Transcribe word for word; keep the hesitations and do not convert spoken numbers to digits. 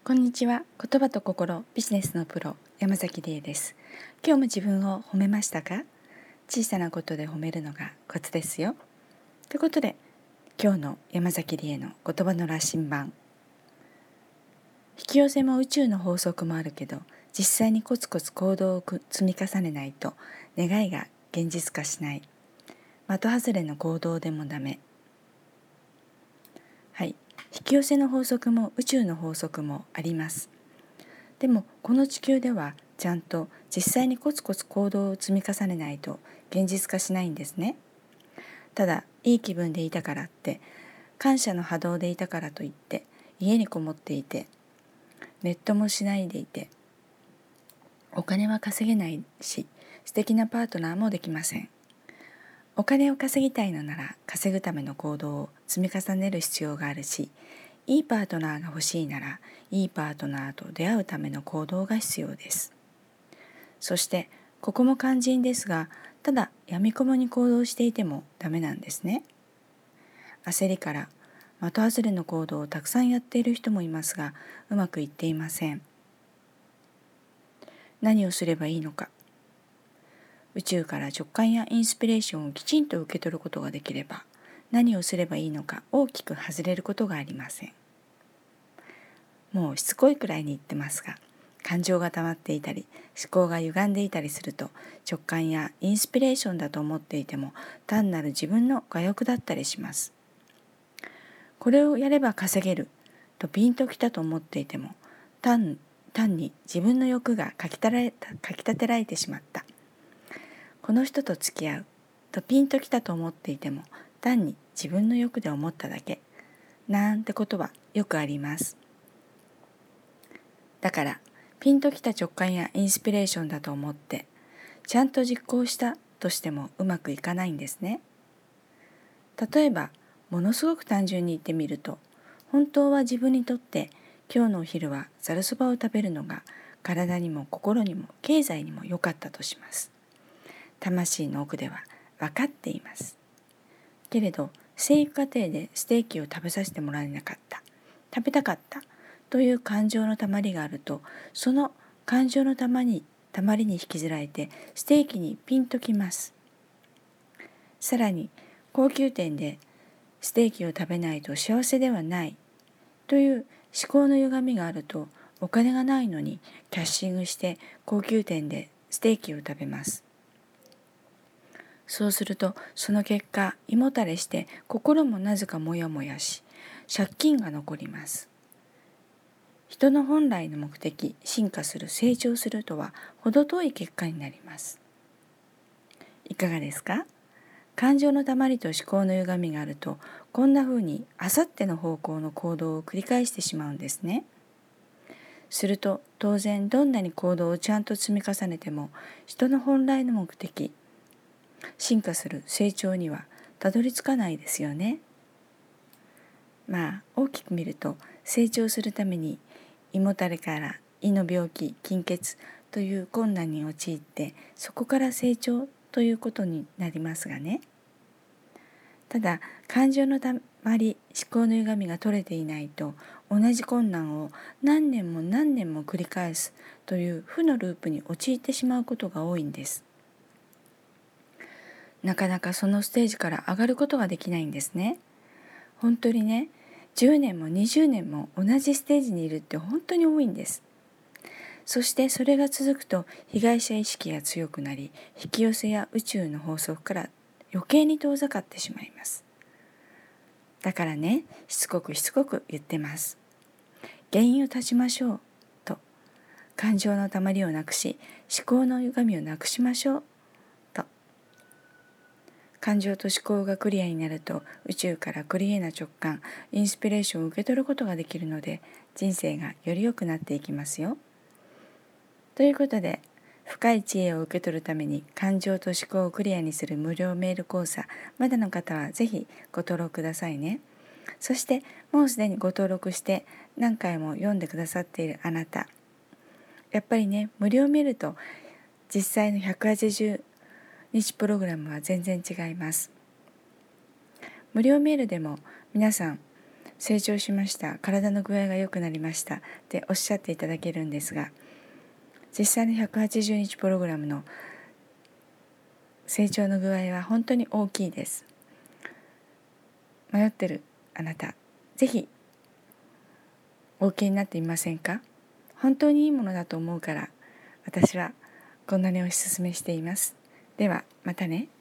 こんにちは。言葉と心、ビジネスのプロ、山崎理恵です。今日も自分を褒めましたか？小さなことで褒めるのがコツですよ。ということで、今日の山崎理恵の言葉の羅針盤。引き寄せも宇宙の法則もあるけど、実際にコツコツ行動を積み重ねないと願いが現実化しない。的外れの行動でもダメ。はい。引き寄せの法則も宇宙の法則もあります。でもこの地球ではちゃんと実際にコツコツ行動を積み重ねないと現実化しないんですね。ただいい気分でいたからって、感謝の波動でいたからといって家にこもっていてネットもしないでいてお金は稼げないし、素敵なパートナーもできません。お金を稼ぎたいのなら稼ぐための行動を積み重ねる必要があるし、いいパートナーが欲しいならいいパートナーと出会うための行動が必要です。そしてここも肝心ですが、ただやみくもに行動していてもダメなんですね。焦りから的外れの行動をたくさんやっている人もいますが、うまくいっていません。何をすればいいのか。宇宙から直感やインスピレーションをきちんと受け取ることができれば、何をすればいいのか大きく外れることがありません。もうしつこいくらいに言ってますが、感情が溜まっていたり思考が歪んでいたりすると、直感やインスピレーションだと思っていても単なる自分の我欲だったりします。これをやれば稼げるとピンときたと思っていても、単単に自分の欲がかきたられたかきたてられてしまった。この人と付き合うとピンときたと思っていても単に自分の欲で思っただけなんてことはよくあります。だからピンときた直感やインスピレーションだと思ってちゃんと実行したとしてもうまくいかないんですね。例えばものすごく単純に言ってみると、本当は自分にとって今日のお昼はざるそばを食べるのが体にも心にも経済にも良かったとします。魂の奥では分かっています。けれど生育過程でステーキを食べさせてもらえなかった、食べたかったという感情のたまりがあると、その感情のたまにたまりに引きずられてステーキにピンときます。さらに高級店でステーキを食べないと幸せではないという思考の歪みがあると、お金がないのにキャッシングして高級店でステーキを食べます。そうするとその結果胃もたれして心もなぜかモヤモヤし、借金が残ります。人の本来の目的、進化する、成長するとは程遠い結果になります。いかがですか？感情のたまりと思考の歪みがあると、こんな風にあさっての方向の行動を繰り返してしまうんですね。すると当然どんなに行動をちゃんと積み重ねても、人の本来の目的、進化する、成長にはたどり着かないですよね。まあ大きく見ると、成長するために胃もたれから胃の病気、貧血という困難に陥って、そこから成長ということになりますがね。ただ感情のたまり、思考の歪みが取れていないと、同じ困難を何年も何年も繰り返すという負のループに陥ってしまうことが多いんです。なかなかそのステージから上がることができないんですね。本当にね、じゅうねんもにじゅうねんも同じステージにいるって本当に多いんです。そしてそれが続くと被害者意識が強くなり、引き寄せや宇宙の法則から余計に遠ざかってしまいます。だからね、しつこくしつこく言ってます。原因を断ちましょうと。感情のたまりをなくし、思考の歪みをなくしましょうと。感情と思考がクリアになると、宇宙からクリアな直感、インスピレーションを受け取ることができるので、人生がより良くなっていきますよ。ということで、深い知恵を受け取るために感情と思考をクリアにする無料メール講座、まだの方はぜひご登録くださいね。そしてもうすでにご登録して何回も読んでくださっているあなた、やっぱりね、無料メールと実際のひゃくはちじゅうにちプログラムは全然違います。無料メールでも皆さん成長しました、体の具合が良くなりましたっておっしゃっていただけるんですが、実際のひゃくはちじゅうにちプログラムの成長の具合は本当に大きいです。迷ってるあなた、ぜひお受けになってみませんか？本当にいいものだと思うから、私はこんなにお勧めしています。ではまたね。